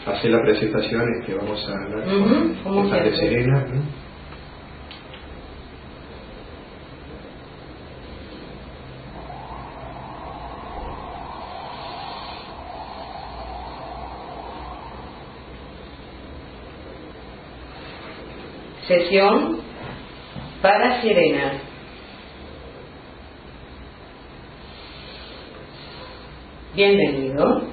hacer la presentación, vamos a hablar con Padre Serena. Sesión para Serena. Bienvenido.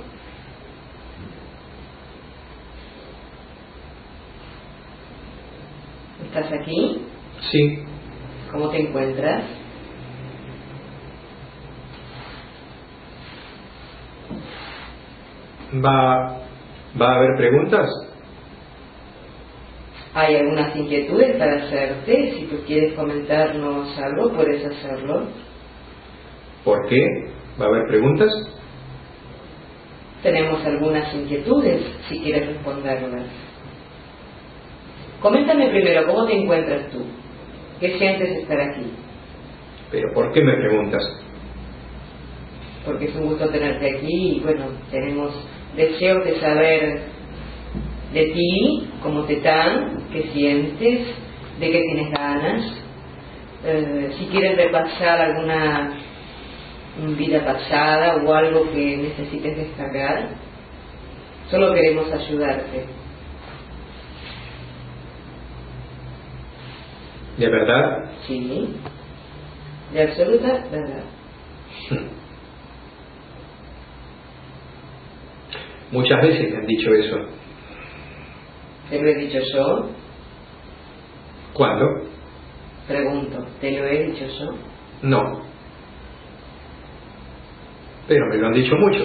¿Estás aquí? Sí. ¿Cómo te encuentras? ¿Va a haber preguntas? ¿Hay algunas inquietudes para hacerte? Si tú quieres comentarnos algo, puedes hacerlo. ¿Por qué? ¿Va a haber preguntas? Tenemos algunas inquietudes, si quieres responderlas. Coméntame primero, ¿cómo te encuentras tú? ¿Qué sientes estar aquí? ¿Pero por qué me preguntas? Porque es un gusto tenerte aquí y bueno, tenemos deseos de saber de ti, cómo te están, qué sientes, de qué tienes ganas, si quieres repasar alguna vida pasada o algo que necesites destacar. Solo queremos ayudarte. ¿De verdad? Sí, de absoluta verdad. Muchas veces me han dicho eso. ¿Te lo he dicho yo? ¿Cuándo? Pregunto, ¿te lo he dicho yo? No. Pero me lo han dicho muchos.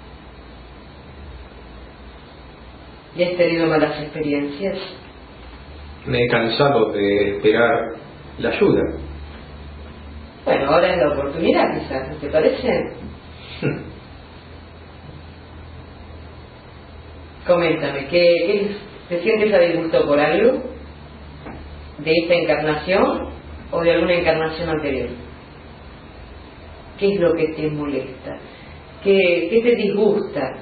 ¿Y has tenido malas experiencias? Me he cansado de esperar la ayuda. Bueno, ahora es la oportunidad quizás, ¿no te parece? Coméntame, ¿te sientes a disgusto por algo? ¿De esta encarnación o de alguna encarnación anterior? ¿Qué es lo que te molesta? ¿Qué te disgusta?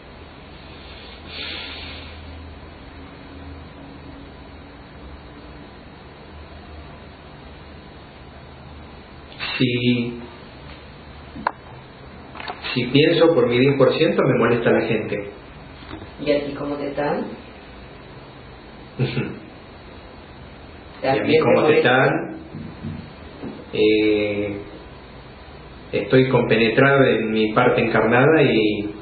Si pienso por mi 10% me molesta la gente. ¿Y a ti cómo te están? ¿Y a mí cómo te están? Estoy compenetrado en mi parte encarnada y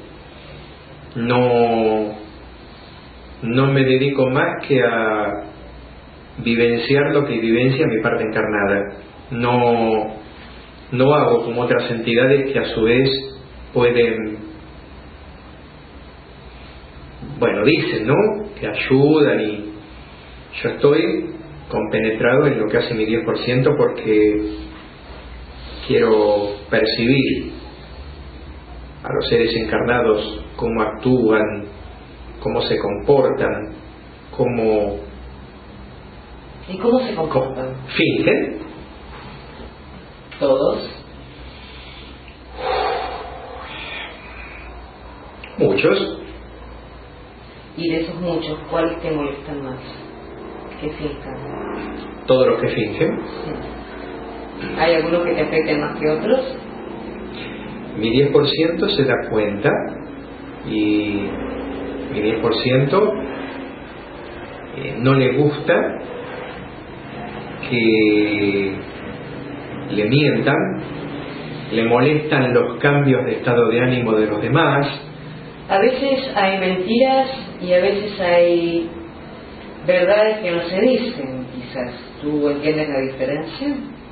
no me dedico más que a vivenciar lo que vivencia mi parte encarnada. No hago como otras entidades que a su vez pueden, dicen, ¿no?, que ayudan, y yo estoy compenetrado en lo que hace mi 10% porque quiero percibir a los seres encarnados cómo actúan, cómo se comportan, ¿Y cómo se comportan? Fingen. ¿Todos? Muchos. Y de esos muchos, ¿cuáles te molestan más? ¿Qué finjan? Todos los que fingen. Sí. ¿Hay algunos que te afecten más que otros? Mi 10% se da cuenta y mi 10% no le gusta que le mientan, le molestan los cambios de estado de ánimo de los demás. A veces hay mentiras y a veces hay verdades que no se dicen, quizás. ¿Tú entiendes la diferencia?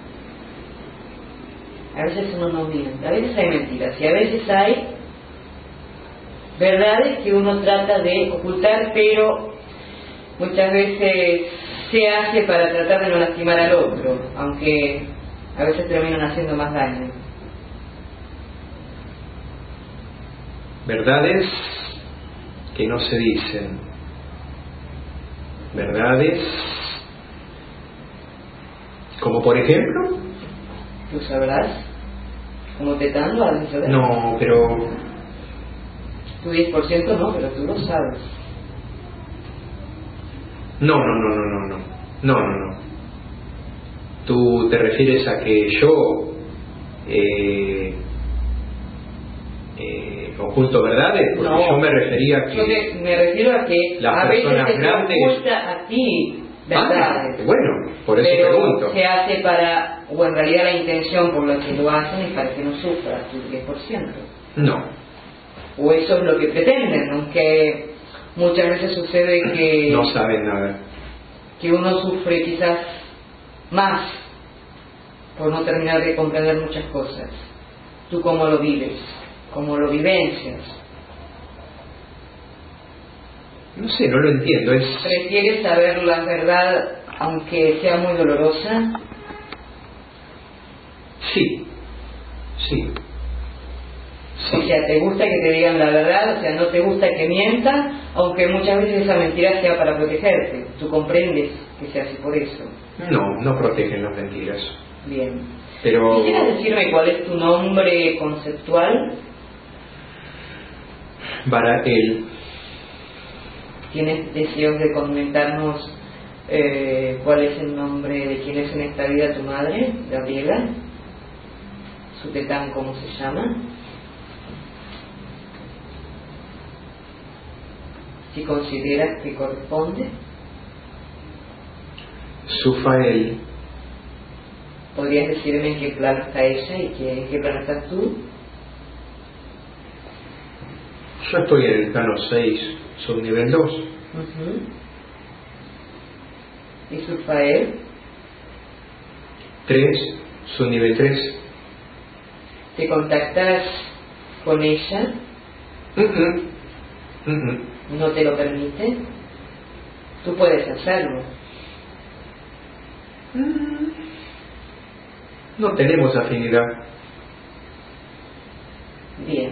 A veces uno no miente, a veces hay mentiras y a veces hay verdades que uno trata de ocultar, pero muchas veces se hace para tratar de no lastimar al otro, aunque a veces terminan haciendo más daño. Verdades que no se dicen. Verdades como por ejemplo. ¿Tú sabrás cómo te están? ¿Lo has de saber? No, pero... Tu 10% no, pero tú lo sabes. No. Tú te refieres a que yo oculto verdades, porque No, yo me refería a que yo me refiero a que las a veces personas se te grandes oculta a ti verdades. bueno, por eso pero pregunto. se hace o en realidad la intención por la que lo hacen es para que no sufras tu 10%. No. O eso es lo que pretenden, aunque muchas veces sucede que no saben nada, que uno sufre quizás más por no terminar de comprender muchas cosas. ¿Tú cómo lo vives? ¿Cómo lo vivencias? No sé, no lo entiendo. ¿Prefieres saber la verdad aunque sea muy dolorosa? Sí. O sea, ¿te gusta que te digan la verdad? O sea, ¿no te gusta que mientan? Aunque muchas veces esa mentira sea para protegerte. ¿Tú comprendes que se hace por eso? No protegen las mentiras. Bien. Pero ¿Quisieras decirme cuál es tu nombre conceptual? Barael. ¿Tienes deseos de comentarnos cuál es el nombre de quién es en esta vida tu madre, Gabriela? ¿Su tetán cómo se llama? Si consideras que corresponde. Sufael. ¿Podrías decirme en qué plano está ella y en qué plano estás tú? Yo estoy en el plano 6, subnivel 2. ¿Y Sufael? 3, subnivel 3. ¿Te contactas con ella? ¿No te lo permite? Tú puedes hacerlo. No tenemos afinidad. Bien.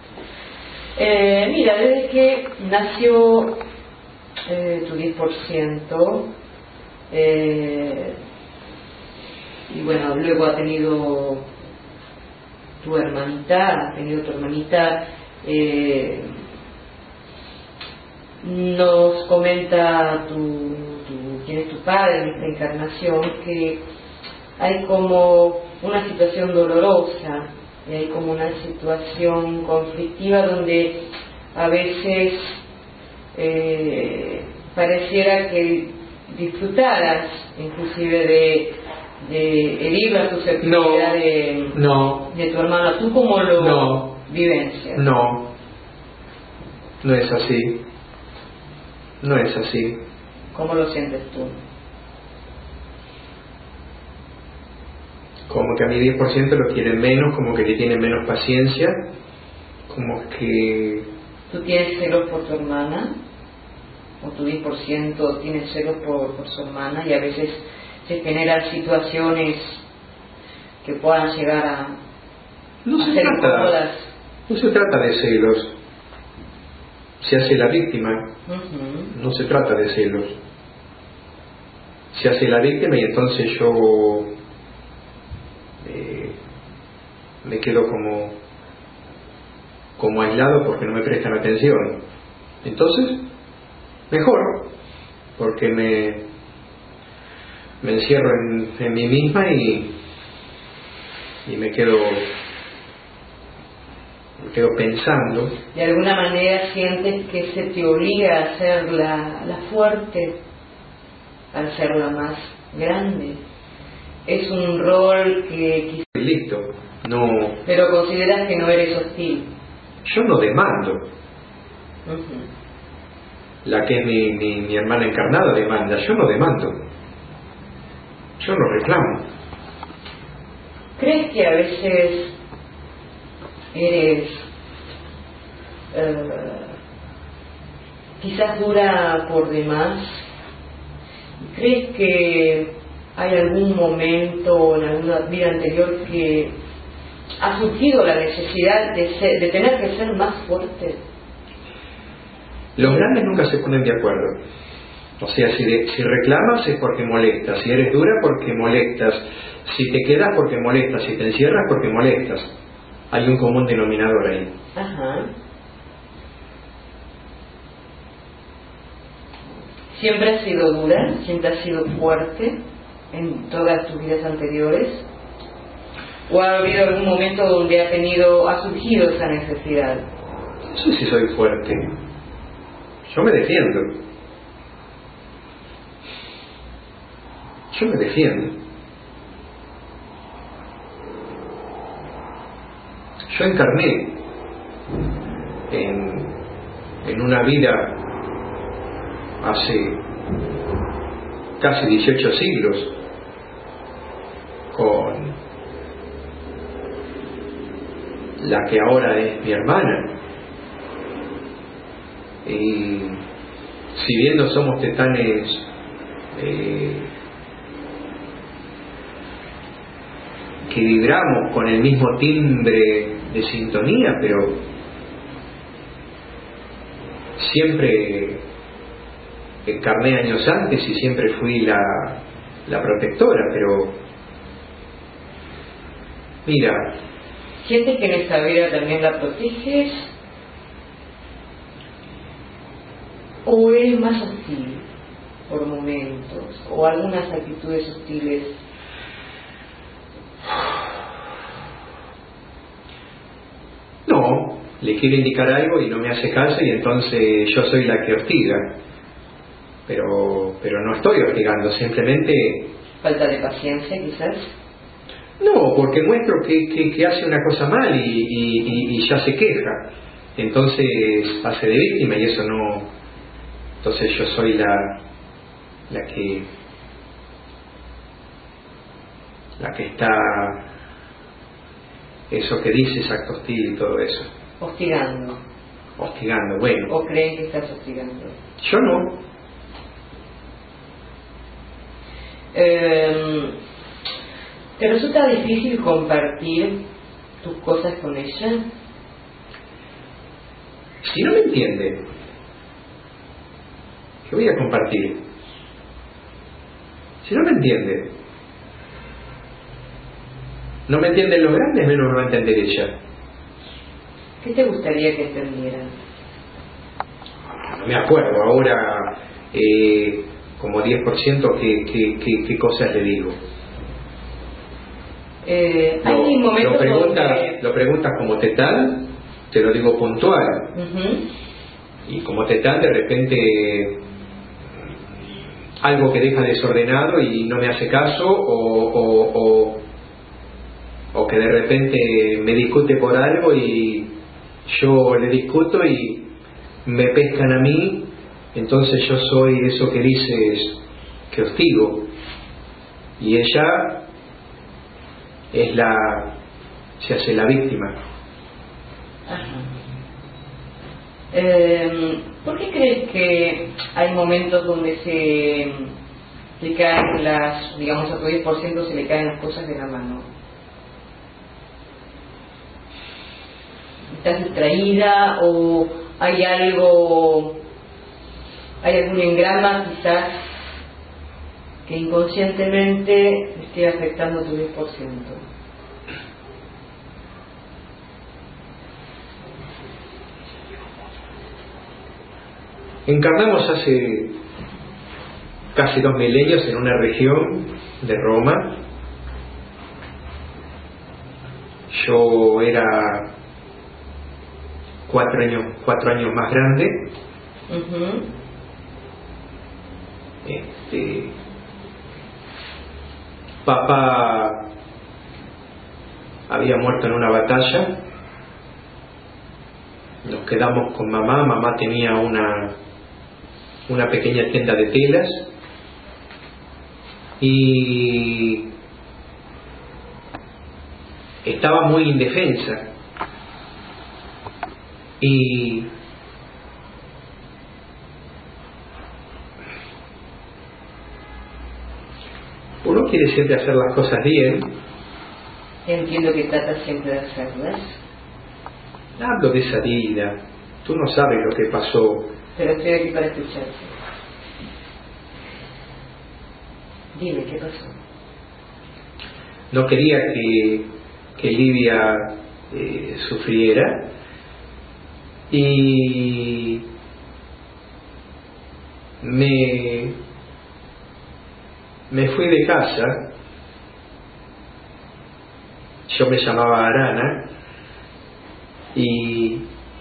Mira, desde que nació tu 10%, y bueno, luego ha tenido tu hermanita, nos comenta quién es tu padre en esta encarnación, que hay como una situación dolorosa, y hay como una situación conflictiva donde a veces pareciera que disfrutaras inclusive de herir la susceptibilidad de tu hermana. ¿Tú cómo lo vivencias? No es así. No es así. ¿Cómo lo sientes tú? Como que a mi 10% lo quieren menos, como que le tienen menos paciencia, como que... ¿Tú tienes celos por tu hermana? ¿O tu 10% tiene celos por su hermana? Y a veces se generan situaciones que puedan llegar a ser incómodas. No se trata de celos. Se hace la víctima. No se trata de celos. Se hace la víctima y entonces yo me quedo como aislado porque no me prestan atención. Entonces, mejor, porque me encierro en mí misma y me quedo pensando. De alguna manera sientes que se te obliga a ser la fuerte al ser la más grande. Es un rol que listo, no. Pero consideras que no eres hostil. Yo no demando. La que es mi hermana encarnada demanda. Yo no demando. Yo no reclamo. ¿Crees que a veces eres quizás dura por demás? ¿Crees que hay algún momento en alguna vida anterior que ha surgido la necesidad de tener que ser más fuerte? Los grandes nunca se ponen de acuerdo. O sea, si reclamas es porque molestas, si eres dura porque molestas, si te quedas porque molestas, si te encierras porque molestas. Hay un común denominador ahí. ¿Siempre has sido dura? ¿Siempre has sido fuerte en todas tus vidas anteriores? ¿O ha habido algún momento donde ha surgido esa necesidad? No sé si soy fuerte. Yo me defiendo. Yo me defiendo. Yo encarné en una vida hace casi 18 siglos con la que ahora es mi hermana, y si bien no somos tetanes que vibramos con el mismo timbre de sintonía, pero siempre encarné años antes y siempre fui la protectora. Pero mira, ¿sientes que en esta vida también la proteges? ¿O eres más hostil por momentos? ¿O algunas actitudes hostiles? No, le quiero indicar algo y no me hace caso, y entonces yo soy la que hostiga. Pero no estoy hostigando, simplemente... ¿Falta de paciencia quizás? No, porque muestro que hace una cosa mal y ya se queja. Entonces hace de víctima, y eso no... Entonces yo soy la que está... Eso que dices, acto hostil y todo eso. Hostigando. Hostigando, bueno. ¿O creen que estás hostigando? Yo no. ¿Te resulta difícil compartir tus cosas con ella? Si no me entiende, ¿qué voy a compartir? Si no me entiende, no me entienden los grandes, menos me va a entender ella. ¿Qué te gustaría que entendieran? No me acuerdo ahora, como 10% qué cosas le digo. Hay momentos lo preguntas como tetán, te lo digo puntual. Y como tetán, de repente algo que deja desordenado y no me hace caso, o que de repente me discute por algo y yo le discuto y me pescan a mí, entonces yo soy eso que dices que hostigo, y ella se hace la víctima. Ajá. ¿Por qué crees que hay momentos donde se caen digamos, a tu 10% se le caen las cosas de la mano? ¿Estás distraída o hay algún engrama quizás que inconscientemente esté afectando tu 10%? Encarnamos hace casi 2 milenios en una región de Roma. Yo era 4 años más grande. Papá había muerto en una batalla. Nos quedamos con mamá. Mamá tenía una pequeña tienda de telas y estaba muy indefensa, y uno quiere siempre hacer las cosas bien. Entiendo que tratas siempre de hacerlas. Hablo de esa vida, tú no sabes lo que pasó. Pero estoy aquí para escucharte. Dime, ¿qué pasó? No quería que Livia sufriera, y me fui de casa. Yo me llamaba Arana y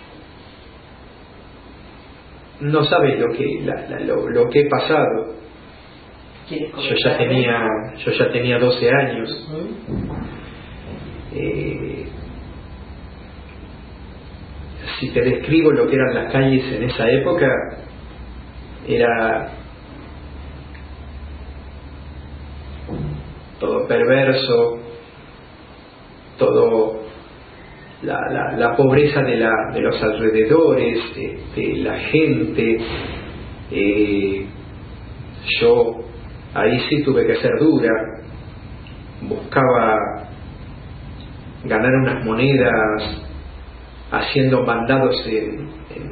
no sabes lo que he pasado. Yo ya tenía 12 años. Si te describo lo que eran las calles en esa época, era todo perverso, todo la pobreza de los alrededores, de la gente. Yo ahí sí tuve que ser dura, buscaba ganar unas monedas haciendo mandados en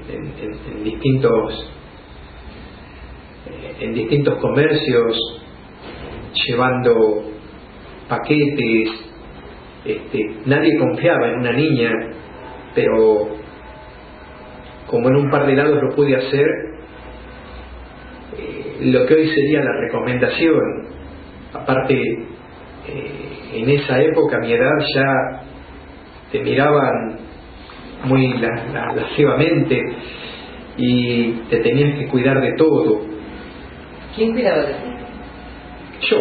distintos comercios, llevando paquetes. Nadie confiaba en una niña, pero como en un par de lados lo pude hacer, lo que hoy sería la recomendación. Aparte, en esa época, a mi edad, ya te miraban muy lascivamente y te tenías que cuidar de todo. ¿Quién cuidaba de ti? Yo.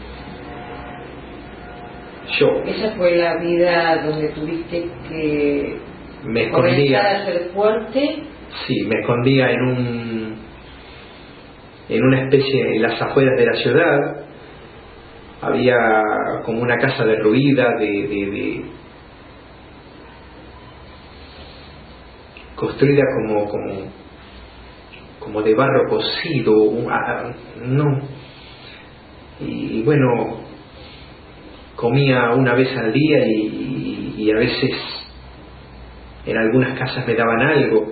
¿Esa fue la vida donde tuviste que comenzar a ser fuerte? Sí, me escondía en una especie, en las afueras de la ciudad. Había como una casa derruida, construida como de barro cocido, y bueno, comía una vez al día y a veces en algunas casas me daban algo.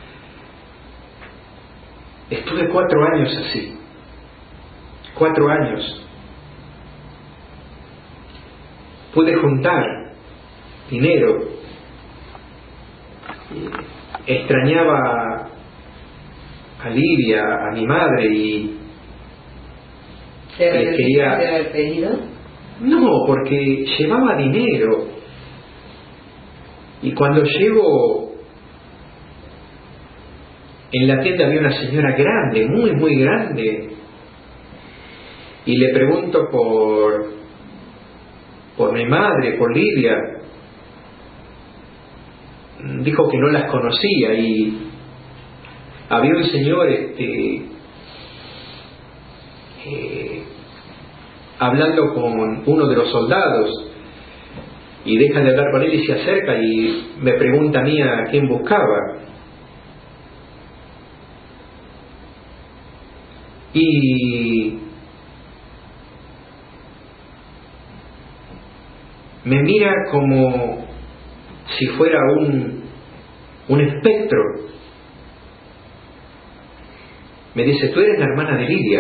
Estuve 4 años así, 4 años. Pude juntar dinero. Extrañaba a Lidia, a mi madre, y ¿Te arrepentiste de haber pedido? No, porque llevaba dinero. Y cuando llego, en la tienda había una señora grande, muy, muy grande, y le pregunto por mi madre, por Lidia. Dijo que no las conocía, y había un señor hablando con uno de los soldados, y deja de hablar con él y se acerca y me pregunta a mí a quién buscaba. Y me mira como si fuera un espectro. Me dice: ¿tú eres la hermana de Lidia?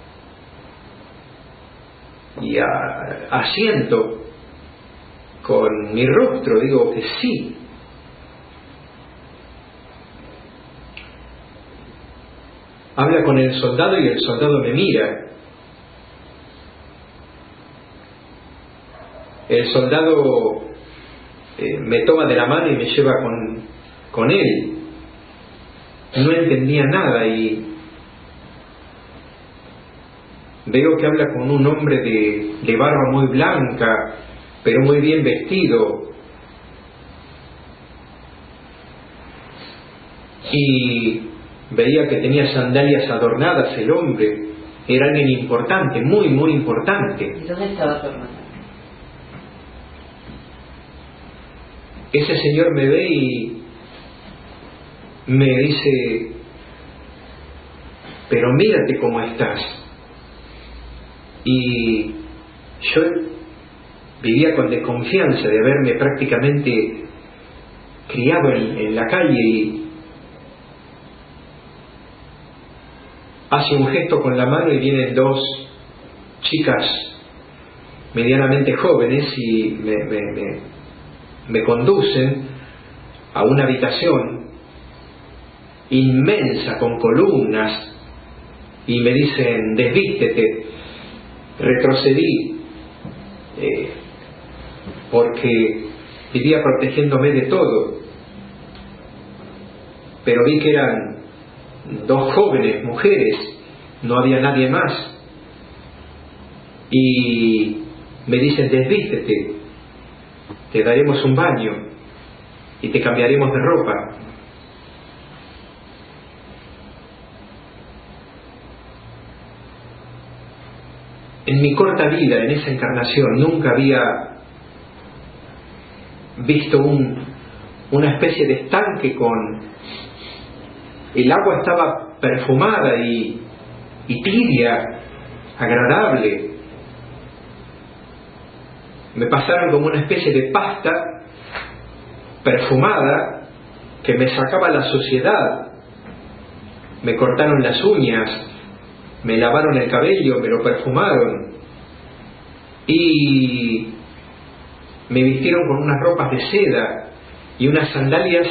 Y asiento con mi rostro, digo que sí. Habla con el soldado y el soldado me mira. El soldado me toma de la mano y me lleva con él. No entendía nada y veo que habla con un hombre de barba muy blanca, pero muy bien vestido. Y veía que tenía sandalias adornadas el hombre. Era alguien importante, muy, muy importante. ¿Y dónde estaba tu hermana? Ese señor me ve y me dice: pero mírate cómo estás. Y yo vivía con desconfianza de haberme prácticamente criado en la calle, y hace un gesto con la mano y vienen 2 chicas medianamente jóvenes y me conducen a una habitación inmensa con columnas, y me dicen: desvístete. Retrocedí, porque vivía protegiéndome de todo, pero vi que eran 2 jóvenes mujeres, no había nadie más, y me dicen: desvístete, te daremos un baño y te cambiaremos de ropa. En mi corta vida, en esa encarnación, nunca había visto una especie de estanque con... El agua estaba perfumada y tibia, agradable. Me pasaron como una especie de pasta perfumada que me sacaba la suciedad. Me cortaron las uñas, me lavaron el cabello, me lo perfumaron y me vistieron con unas ropas de seda y unas sandalias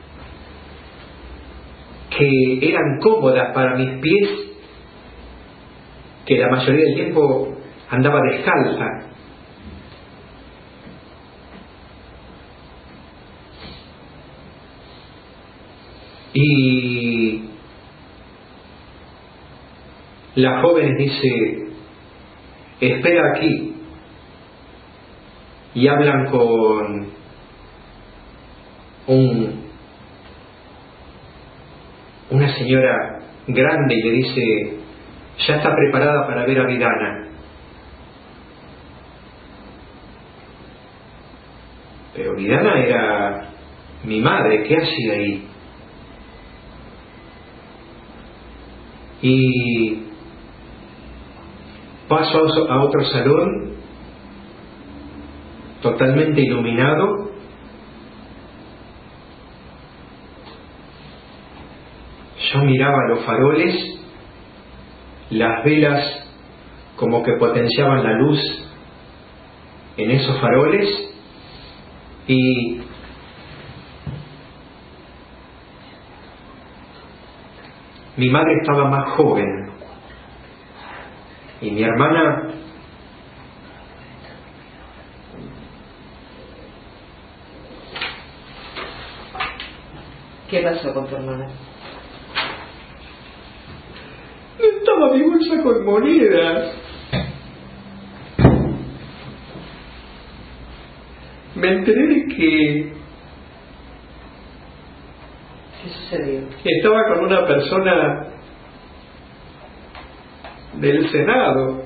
que eran cómodas para mis pies, que la mayoría del tiempo andaba descalza. Y la joven dice: espera aquí. Y hablan con una señora grande y le dice: ya está preparada para ver a Vidana. Pero Vidana era mi madre, ¿qué hacía ahí? Y paso a otro salón totalmente iluminado, yo miraba los faroles, las velas como que potenciaban la luz en esos faroles, y mi madre estaba más joven y mi hermana ¿Qué pasó con tu hermana? estaba mi bolsa con monedas. Me enteré de que ¿Qué sucedió? estaba con una persona del Senado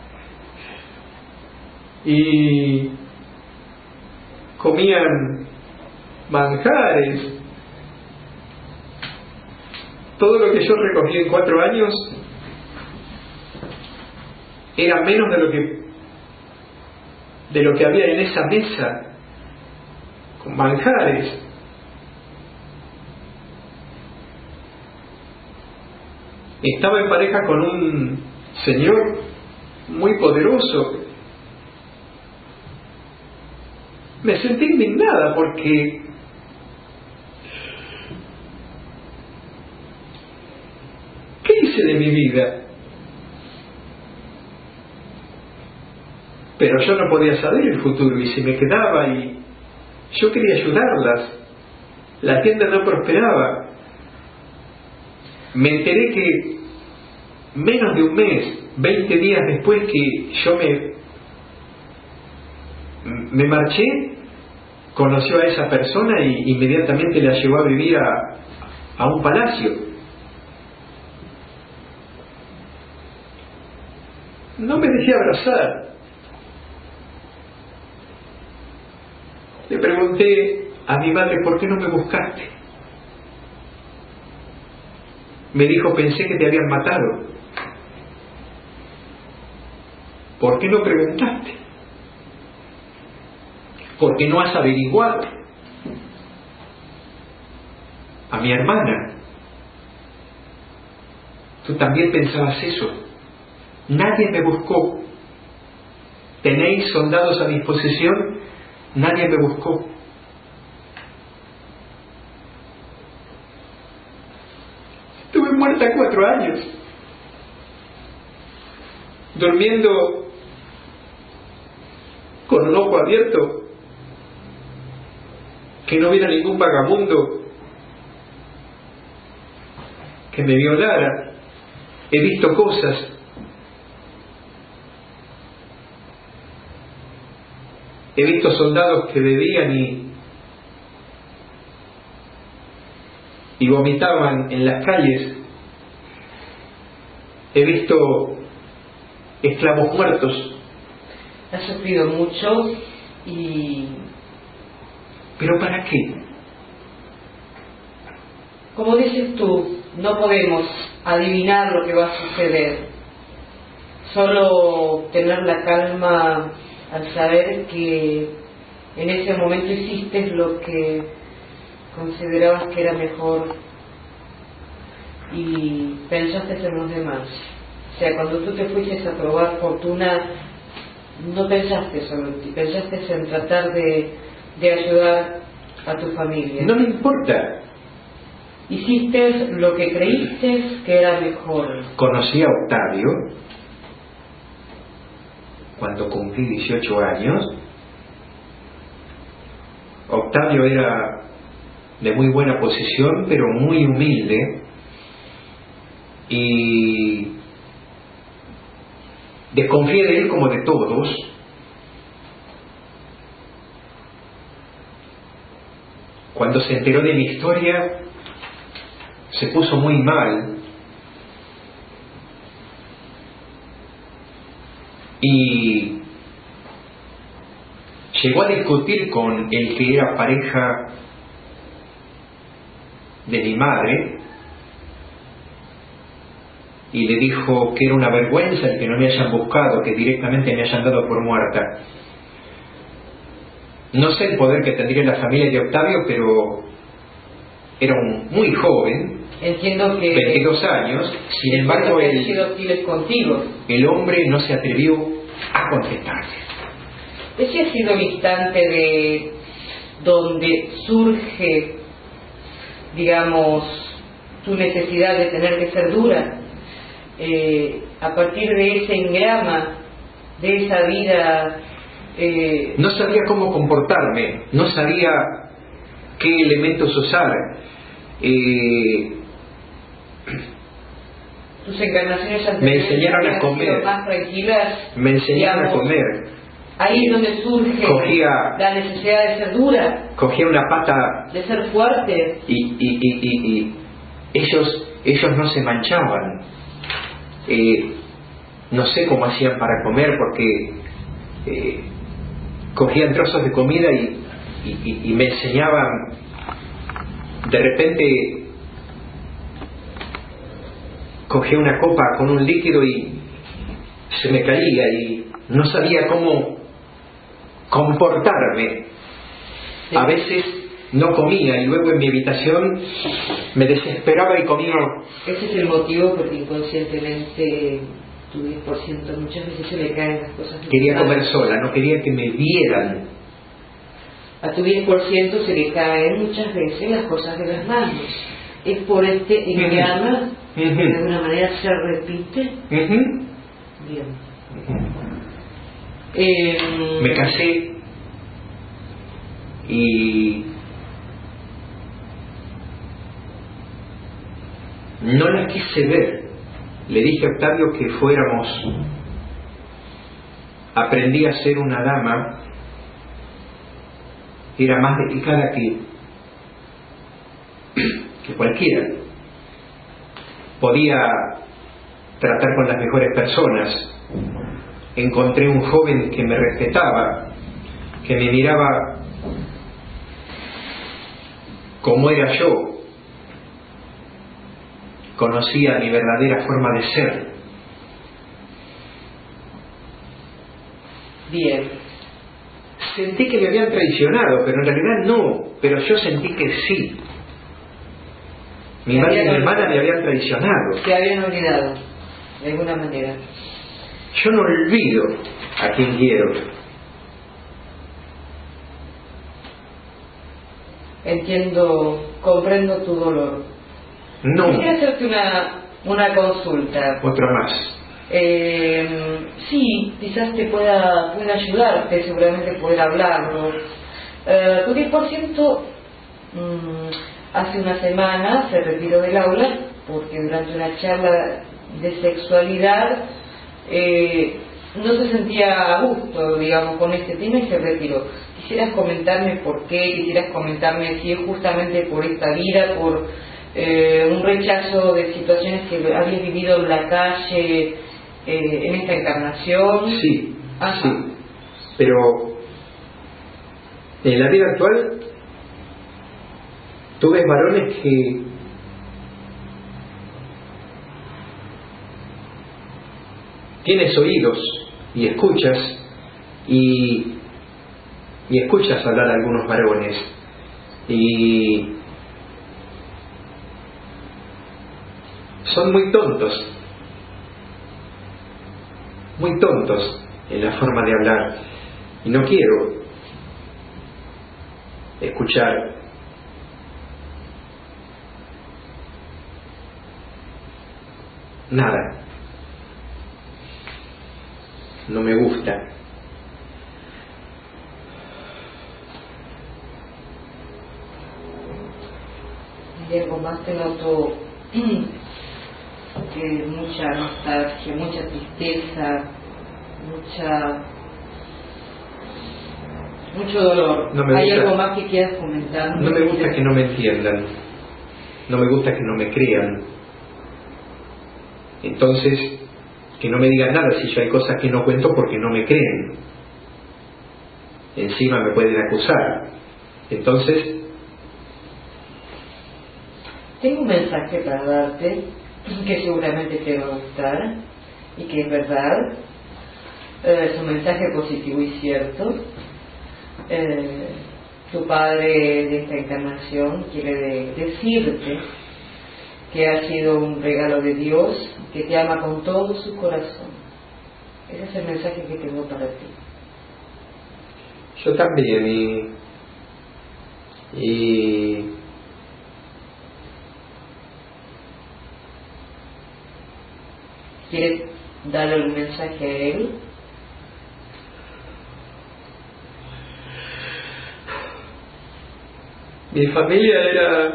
y comían manjares. Todo lo que yo recogí en 4 años era menos de lo que había en esa mesa con manjares. Estaba en pareja con un señor muy poderoso. Me sentí indignada porque ¿qué hice de mi vida? Pero yo no podía saber el futuro, y si me quedaba y yo quería ayudarlas, la tienda no prosperaba. Me enteré que menos de un mes, 20 días después que yo me marché, conoció a esa persona y inmediatamente la llevó a vivir a un palacio. No me dejé abrazar. Le pregunté a mi madre: ¿por qué no me buscaste? Me dijo: pensé que te habían matado. ¿Por qué no preguntaste? ¿Por qué no has averiguado? A mi hermana: tú también pensabas eso. Nadie me buscó. ¿Tenéis soldados a disposición? Nadie me buscó. Estuve muerta 4 años. durmiendo con un ojo abierto, que no hubiera ningún vagabundo que me violara. He visto cosas. He visto soldados que bebían y vomitaban en las calles. He visto esclavos muertos. Has sufrido mucho ¿Pero para qué? Como dices tú, no podemos adivinar lo que va a suceder. Solo tener la calma al saber que en ese momento hiciste lo que considerabas que era mejor y pensaste en los demás. O sea, cuando tú te fuiste a probar fortuna, no pensaste solo en ti, pensaste en tratar de ayudar a tu familia. No me importa. Hiciste lo que creíste que era mejor. Conocí a Octavio cuando cumplí 18 años. Octavio era de muy buena posición, pero muy humilde, y desconfié de él como de todos. Cuando se enteró de mi historia, se puso muy mal y llegó a discutir con el que era pareja de mi madre y le dijo que era una vergüenza el que no me hayan buscado, que directamente me hayan dado por muerta. No sé el poder que tendría la familia de Octavio, pero era muy joven. Entiendo que 22 años, sin embargo el hombre no se atrevió a contestarle. Ese ha sido el instante de donde surge, digamos, tu necesidad de tener que ser dura. A partir de ese engrama, de esa vida... No sabía cómo comportarme, no sabía qué elementos usar. Tus encarnaciones anteriores me enseñaron a comer, más tranquilas, me enseñaron a comer. Ahí es donde surge la necesidad de ser dura, cogía una pata, de ser fuerte, y ellos no se manchaban. No sé cómo hacían para comer, porque cogían trozos de comida y me enseñaban. De repente cogía una copa con un líquido y se me caía y no sabía cómo comportarme. Sí. A veces no comía y luego en mi habitación me desesperaba y comía. Ese es el motivo porque inconscientemente tu 10% muchas veces se le caen las cosas. Quería comer sola, no quería que me vieran. A tu 10% se le caen muchas veces las cosas de las manos. Es por este engrama que de alguna manera se repite. Bien. Me casé y no la quise ver. Le dije a Octavio que fuéramos. Aprendí a ser una dama. Era más delicada que cualquiera. Podía tratar con las mejores personas. Encontré un joven que me respetaba, que me miraba como era yo. Conocía mi verdadera forma de ser. Bien. Sentí que me habían traicionado, pero en realidad no. Pero yo sentí que sí. Mi madre y mi hermana me habían traicionado. Te habían olvidado, de alguna manera. Yo no olvido a quien quiero. Entiendo, comprendo tu dolor. No. Quisiera hacerte una consulta. Otra más. Sí, quizás te pueda ayudarte, seguramente poder hablarlo. Tu 10% hace una semana se retiró del aula porque durante una charla de sexualidad no se sentía a gusto, digamos, con este tema y se retiró. ¿Quisieras comentarme por qué? ¿Quisieras comentarme si es justamente por esta vida, por un rechazo de situaciones que habías vivido en la calle en esta encarnación? Sí, sí, pero en la vida actual tú ves varones que tienes oídos y escuchas y escuchas hablar a algunos varones y son muy tontos en la forma de hablar y no quiero escuchar nada, no me gusta. Y algo más te noto que mucha nostalgia, mucha tristeza, mucho dolor. No me ¿Hay gusta, algo más que quieras comentar? No me gusta que no me entiendan, no me gusta que no me crean. Entonces, que no me digan nada si yo hay cosas que no cuento porque no me creen. Encima me pueden acusar. Entonces, tengo un mensaje para darte que seguramente te va a gustar y que es verdad. Es un mensaje positivo y cierto. Tu padre de esta encarnación quiere decirte que ha sido un regalo de Dios, que te ama con todo su corazón. Ese es el mensaje que tengo para ti. yo también y ¿Quieres darle un mensaje a él? mi familia era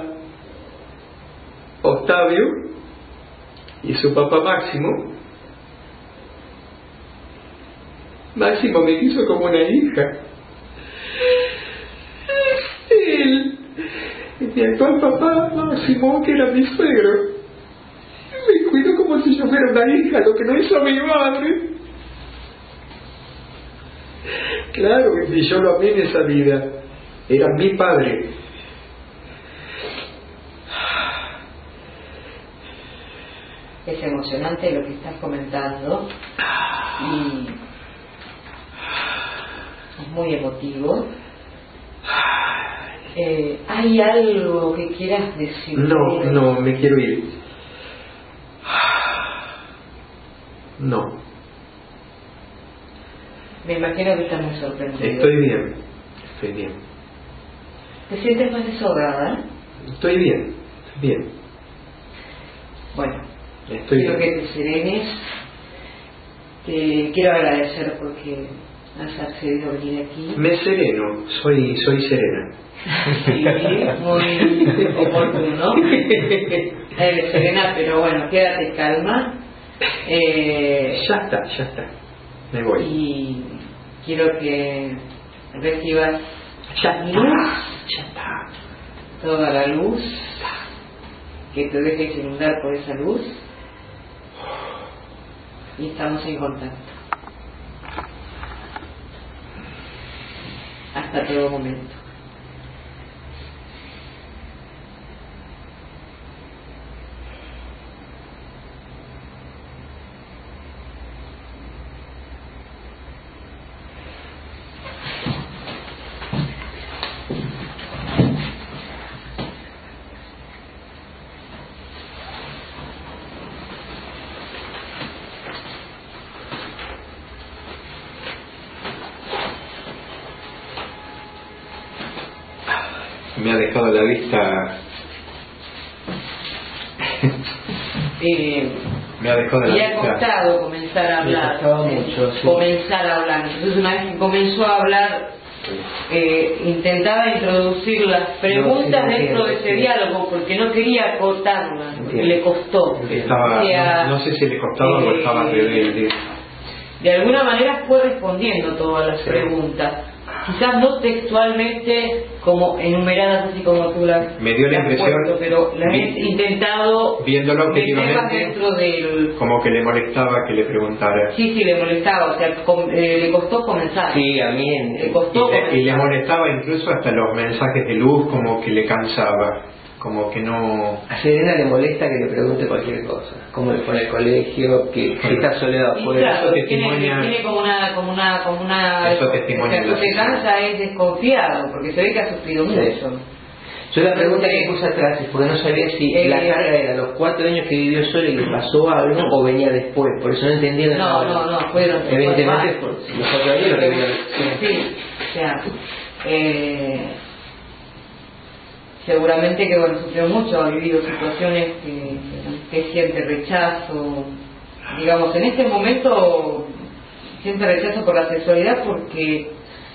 Octavio y su papá Máximo. Máximo me quiso como una hija. Mi actual papá Máximo, que era mi suegro, me cuidó como si yo fuera una hija, lo que no hizo mi madre. Claro, y yo lo amé en esa vida. Era mi padre. Es emocionante lo que estás comentando y es muy emotivo. ¿Hay algo que quieras decir? No, me quiero ir. No. Me imagino que estás muy sorprendido. Estoy bien. ¿Te sientes más desahogada? Estoy bien. Bueno, Estoy quiero bien. que te serenes. Te quiero agradecer porque has accedido a venir aquí. Me sereno, soy serena. Sí, muy oportuno. Eres serena, pero bueno, quédate calma. Ya está. Me voy. Y quiero que recibas Ya está. toda la luz, que te dejes inundar por esa luz y estamos en contacto hasta todo momento. Me ha dejado la vista Me ha dejado de la y ha lista. costado comenzar a hablar. Me costaba mucho, sí. Comenzar a hablar. Entonces una vez que comenzó a hablar, intentaba introducir las preguntas dentro de ese diálogo porque no quería acotarlas, porque le costó. Estaba, no sé si le costaba o estaba rebelde. De alguna manera fue respondiendo todas las preguntas, quizás no textualmente como enumeradas así como tú las me dio la impresión, puesto, pero las he intentado viéndolo meterlas objetivamente, dentro del... como que le molestaba que le preguntara. Sí, le molestaba, o sea, le costó comenzar. Sí, a mí le costó y le molestaba incluso hasta los mensajes de luz, como que le cansaba, como que no... A Serena le molesta que le pregunte cualquier cosa, cómo le fue en el colegio, que si está soledad Y afuera. claro, eso testimonia, tiene como una eso testimonia o sea, se cansa, es desconfiado, porque se ve que ha sufrido mucho. Yo la pregunta que puse atrás es porque no sabía si la carga era los 4 años que vivió sola y le pasó algo o venía después, por eso no entendía. No, fueron evidentemente los 4 años lo que vino. Sí, o sea, seguramente que bueno, sufrió mucho, ha vivido situaciones que siente rechazo, digamos, en este momento siente rechazo por la sexualidad porque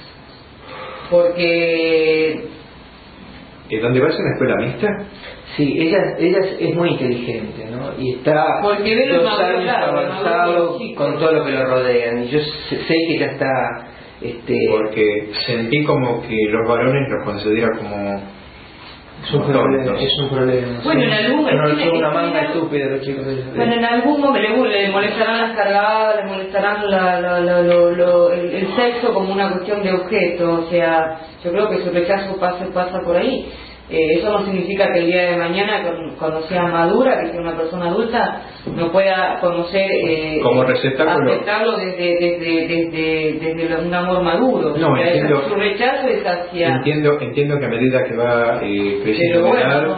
¿dónde vas a una escuela mixta? Sí, ella es muy inteligente, ¿no? Y está porque ve 2 años avanzado con todo lo que lo rodean. Y yo sé que ella está... Porque sentí como que los varones los considera como... Es un problema. Bueno, en algún momento... Son una manga estúpida los chicos. Bueno, en algún momento le molestarán las cargadas, le molestarán el sexo como una cuestión de objeto, o sea, yo creo que su rechazo pasa por ahí. Eso no significa que el día de mañana, cuando sea madura, que sea una persona adulta, no pueda conocer, como receptáculo, aceptarlo desde un amor maduro. No, o sea, entiendo, su rechazo es hacia... Entiendo que a medida que va creciendo en edad,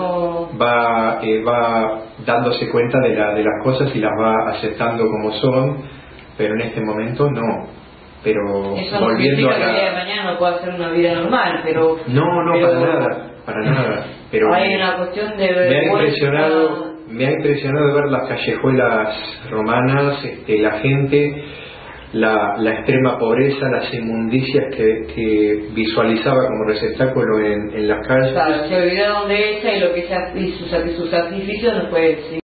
va dándose cuenta de las cosas y las va aceptando como son, pero en este momento no. Pero eso no volviendo significa que el día de mañana no pueda hacer una vida normal, pero... No, para nada. Pero hay una cuestión de... Me ha impresionado ver las callejuelas romanas, la gente, la extrema pobreza, las inmundicias que visualizaba como receptáculo en las calles. Claro, se olvidaron de ella y lo que y su sacrificio no puede decir.